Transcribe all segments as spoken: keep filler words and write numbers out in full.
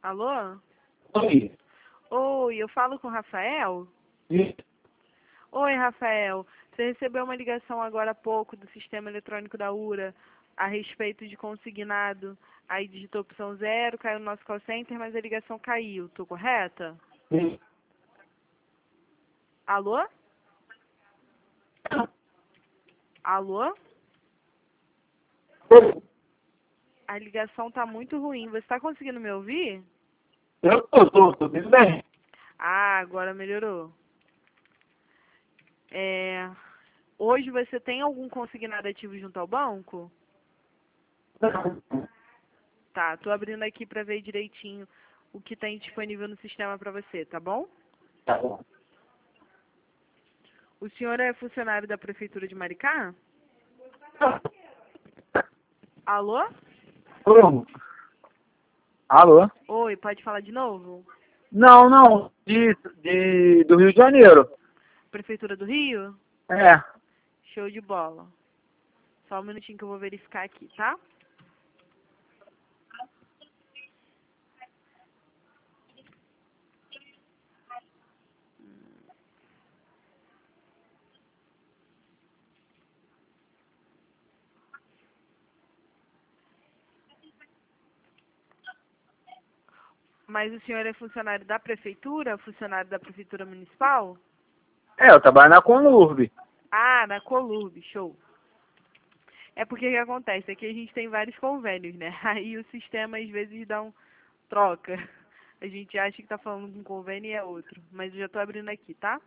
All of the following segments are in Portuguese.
Alô? Oi. Oi, eu falo com o Rafael? E- Oi, Rafael. Você recebeu uma ligação agora há pouco do sistema eletrônico da URA a respeito de consignado. Aí digitou opção zero, caiu no nosso call center, mas a ligação caiu. Tô correta? e- Alô? Alô? A ligação tá muito ruim. Você tá conseguindo me ouvir? Eu tô, tô, tô tudo bem. Ah, agora melhorou. É... Hoje você tem algum consignado ativo junto ao banco? Tá, tô abrindo aqui para ver direitinho o que tem disponível no sistema para você, tá bom? Tá bom. O senhor é funcionário da Prefeitura de Maricá? Alô? Como? Alô? Oi, pode falar de novo? Não, não, de, de, do Rio de Janeiro. Prefeitura do Rio? É. Show de bola. Só um minutinho que eu vou verificar aqui, tá? Mas o senhor é funcionário da Prefeitura? Funcionário da Prefeitura Municipal? É, eu trabalho na Conurb. Ah, na Colurb, show. É porque o que acontece? Aqui a gente tem vários convênios, né? Aí o sistema às vezes dá um troca. A gente acha que tá falando de um convênio e é outro. Mas eu já tô abrindo aqui, tá?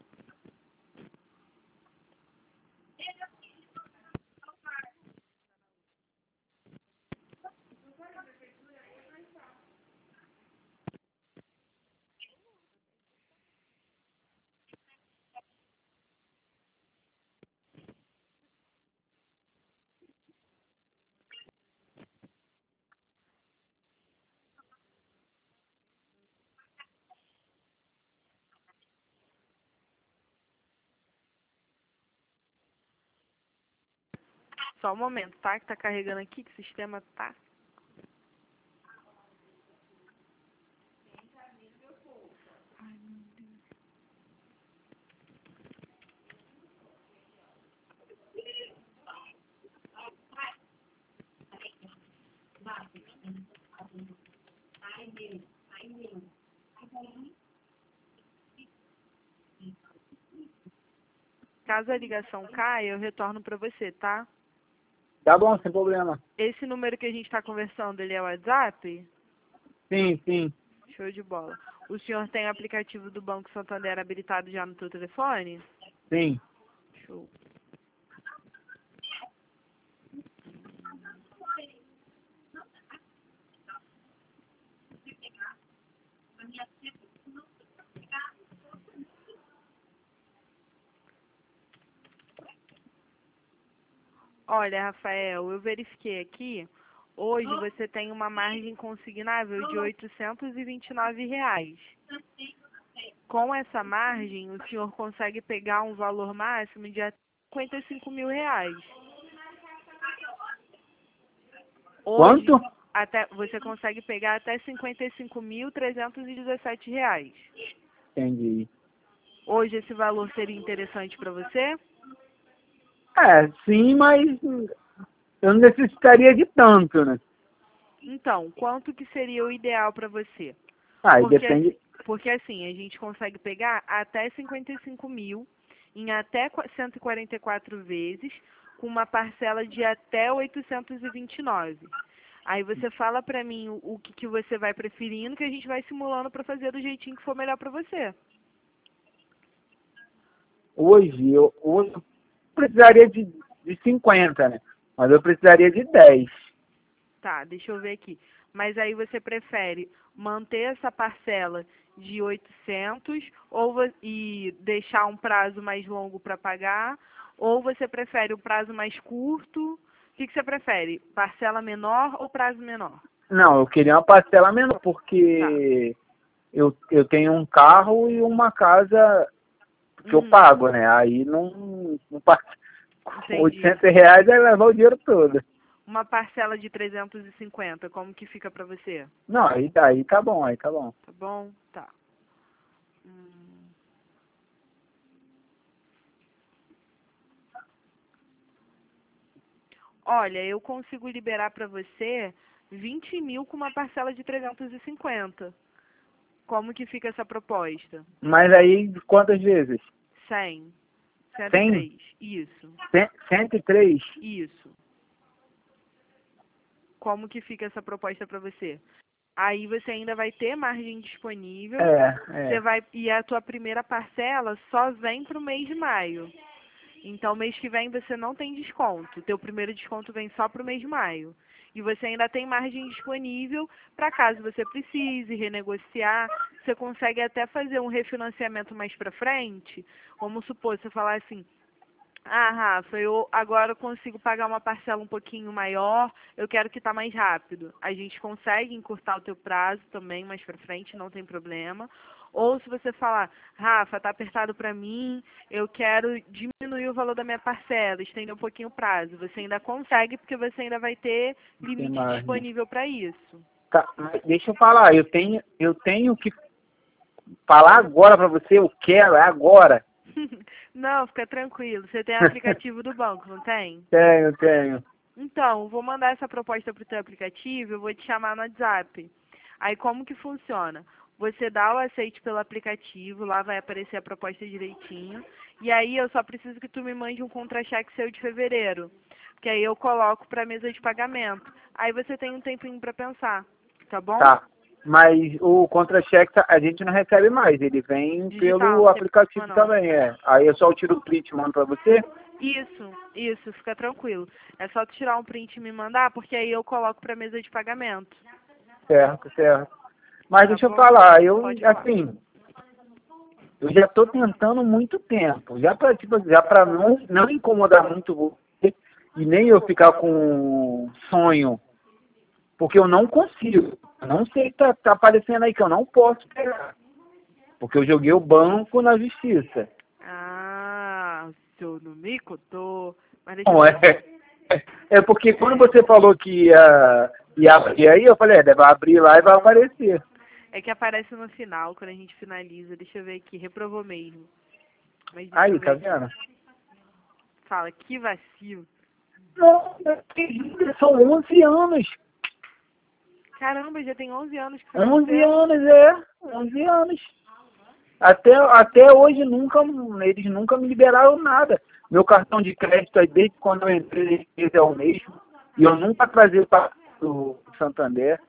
Só um momento, tá? Que tá carregando aqui, que o sistema tá. Caso a ligação caia, eu retorno pra você, tá? Tá bom, sem problema. Esse número que a gente tá conversando, ele é o WhatsApp? Sim, sim, Show de bola. O senhor tem o aplicativo do Banco Santander habilitado já no seu telefone? sim. Show. Olha, Rafael, eu verifiquei aqui. Hoje você tem uma margem consignável de oitocentos e vinte e nove reais. Com essa margem, o senhor consegue pegar um valor máximo de até cinquenta e cinco mil reais. Hoje, Quanto? até, você consegue pegar até cinquenta e cinco mil trezentos e dezessete reais. Entendi. Hoje esse valor seria interessante para você? É, sim, mas eu não necessitaria de tanto, né? Então, quanto que seria o ideal para você? Aí Porque, depende. assim- porque assim, a gente consegue pegar até cinquenta e cinco mil em até qua- cento e quarenta e quatro vezes, com uma parcela de até oitocentos e vinte e nove. Aí você fala pra mim o, o que, que você vai preferindo, que a gente vai simulando pra fazer do jeitinho que for melhor pra você. Hoje, eu, hoje eu precisaria de, de cinquenta, né? Mas eu precisaria de dez. Tá, deixa eu ver aqui. Mas aí você prefere manter essa parcela de oitocentos ou, vo- e deixar um prazo mais longo para pagar, ou você prefere um prazo mais curto? O que, que você prefere? Parcela menor ou prazo menor? Não, eu queria uma parcela menor, Tá. porque eu, eu tenho um carro e uma casa que eu Uhum, pago, né? Aí não, não passa entendi. oitocentos reais vai levar o dinheiro todo. uma parcela de trezentos e cinquenta, como que fica pra você? Não, aí, aí tá bom, aí tá bom. Tá bom? Tá. Hum. Olha, eu consigo liberar pra você vinte mil com uma parcela de trezentos e cinquenta. Como que fica essa proposta? Mas aí, quantas vezes? cem. cento e cem? três. Isso. cento e três? Isso. Como que fica essa proposta para você? Aí você ainda vai ter margem disponível. É, Você é. vai, e a tua primeira parcela só vem para o mês de maio. Então, mês que vem você não tem desconto. Teu primeiro desconto vem só para o mês de maio. E você ainda tem margem disponível para caso você precise renegociar. Você consegue até fazer um refinanciamento mais para frente. Vamos supor, você falar assim, ah, Rafa, eu agora consigo pagar uma parcela um pouquinho maior, eu quero que tá mais rápido. A gente consegue encurtar o teu prazo também mais para frente, não tem problema. Ou se você falar, Rafa, tá apertado para mim, eu quero diminuir o valor da minha parcela, estender um pouquinho o prazo. Você ainda consegue, porque você ainda vai ter limite margem. disponível para isso. Tá, mas deixa eu falar, eu tenho, eu tenho que falar agora pra você, eu quero, é agora. Não, fica tranquilo. Você tem aplicativo do banco, não tem? Tenho, tenho. Então, vou mandar essa proposta para o teu aplicativo, eu vou te chamar no WhatsApp. Aí como que funciona? Você dá o aceite pelo aplicativo, lá vai aparecer a proposta direitinho. E aí eu só preciso que tu me mande um contra-cheque seu de fevereiro. Que aí eu coloco para a mesa de pagamento. Aí você tem um tempinho para pensar, tá bom? Tá. Mas o contra-cheque tá- a gente não recebe mais, ele vem Digital, pelo não tem aplicativo problema não. também, é. Aí eu só tiro o print e mando pra você? Isso, isso, fica tranquilo. É só tu tirar um print e me mandar, porque aí eu coloco para a mesa de pagamento. Certo, certo. Mas Tá deixa eu bom? falar, eu, Pode falar. assim, eu já tô tentando muito tempo, já pra, tipo, já pra não, não incomodar muito você e nem eu ficar com sonho, porque eu não consigo. Eu não sei o que tá, tá aparecendo aí que eu não posso pegar. Porque eu joguei o banco na justiça. Ah, o senhor não me contou. Mas deixa eu Não, é, ver. é, é porque quando você falou que ia, ia abrir aí, eu falei, é, deve abrir lá e vai aparecer. É que aparece no final, quando a gente finaliza. Deixa eu ver aqui. Reprovou mesmo. Mas deixa Aí, eu ver tá aqui. vendo? Fala, que vacilo. Não, são onze anos. Caramba, já tem onze anos que você onze nasceu. anos, é. onze anos. Até, até hoje nunca, eles nunca me liberaram nada. Meu cartão de crédito aí desde quando eu entrei é o mesmo. E eu nunca trazia para o Santander.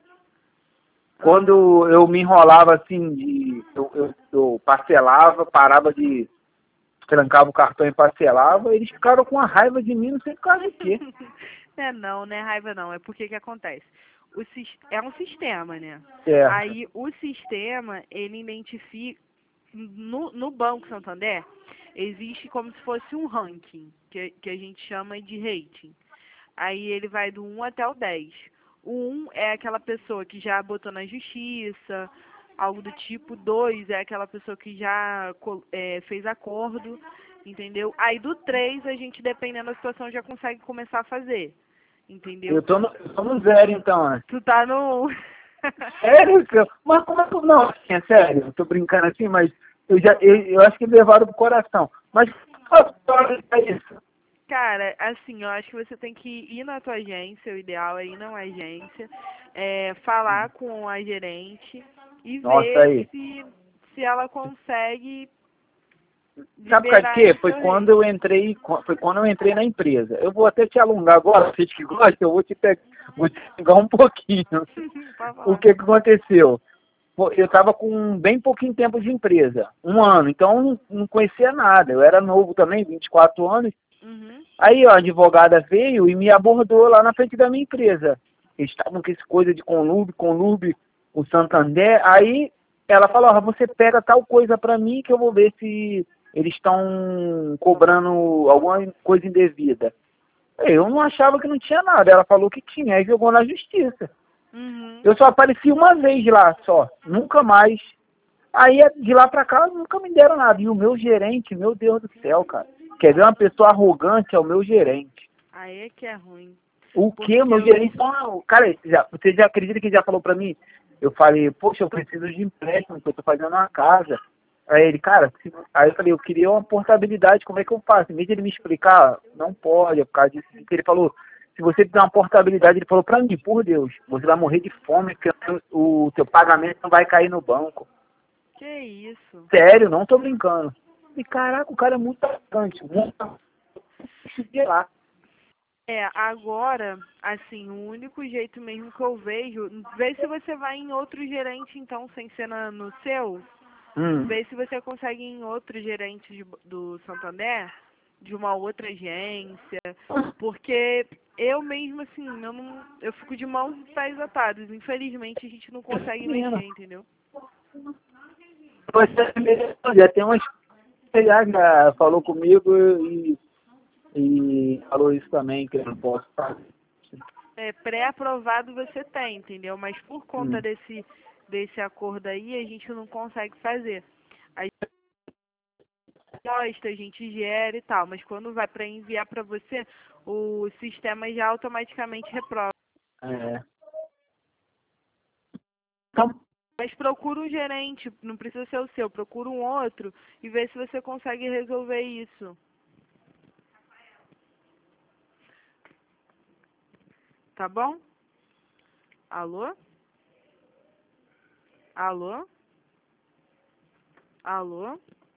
Quando eu me enrolava assim, de, eu, eu, eu parcelava, parava de. Trancava o cartão e parcelava, eles ficaram com a raiva de mim, não sei por causa de quê. É não, não é raiva não. É porque que acontece? O, sis- é um sistema, né? É. Aí o sistema, ele identifica. No, no Banco Santander, existe como se fosse um ranking, que, que a gente chama de rating. Aí ele vai do um até o dez. O um é aquela pessoa que já botou na justiça, algo do tipo. dois é aquela pessoa que já co- é, fez acordo, entendeu? Aí do três a gente, dependendo da situação, já consegue começar a fazer, entendeu? Eu tô no, eu tô no zero então, né? Tu tá no... Sério? que eu- Mas como é que. Não, assim, é sério, eu tô brincando assim, mas eu já eu, eu acho que levaram pro coração. Mas qual é isso? Cara, assim, eu acho que você tem que ir na tua agência, o ideal é ir na agência, é, falar com a gerente e Nossa, ver aí. se, se ela consegue Sabe por causa de liberar quê? esse Foi teu quando rate. eu entrei, foi quando eu entrei na empresa. Eu vou até te alongar agora, vocês que gostam, eu vou te pegar, vou te pegar um pouquinho. Pode O falar. que que aconteceu? Pô, eu estava com bem pouquinho tempo de empresa, um ano, então eu não, não conhecia nada. Eu era novo também, vinte e quatro anos. Uhum. Aí ó, a advogada veio e me abordou lá na frente da minha empresa. Eles estavam com essa coisa de conlubi, conlubi, o Santander. Aí ela falou, ó, você pega tal coisa para mim que eu vou ver se eles estão cobrando alguma coisa indevida. Eu não achava que não tinha nada. Ela falou que tinha, aí jogou na justiça. Uhum. Eu só apareci uma vez lá, só. Nunca mais. Aí, de lá pra cá, nunca me deram nada. E o meu gerente, meu Deus do céu, cara. Quer ver uma pessoa arrogante? É o meu gerente. Aí é que é ruim. O Porque que? Meu eu- gerente só... Cara, já, você já acredita que ele já falou pra mim? Eu falei, poxa, eu preciso de empréstimo, porque eu tô fazendo uma casa. Aí ele, cara, se- aí eu falei, eu queria uma portabilidade, como é que eu faço? Em vez de ele me explicar, não pode, é por causa disso. Ele falou, se você fizer uma portabilidade, ele falou pra mim, por Deus, você vai morrer de fome, porque o, o teu pagamento não vai cair no banco. Que isso? Sério, não tô brincando. E caraca, o cara é muito arrogante, muito arrogante lá. É, agora, assim, o único jeito mesmo que eu vejo, vê se você vai em outro gerente, então, sem ser na- no seu, Hum. vê se você consegue ir em outro gerente de- do Santander, de uma outra agência, porque eu mesmo, assim, eu não, eu fico de mãos e pés atados. Infelizmente, a gente não consegue mexer, entendeu? Você já tem umas já, já falou comigo e, e falou isso também, que eu não posso fazer. É, pré-aprovado você tem, entendeu? Mas por conta Hum. desse, desse acordo aí, a gente não consegue fazer. A gente posta, a gente gera e tal, mas quando vai para enviar para você, o sistema já automaticamente reprova. É. Então, Mas procura um gerente, não precisa ser o seu, procura um outro e vê se você consegue resolver isso. Tá bom? Alô? Alô? Alô?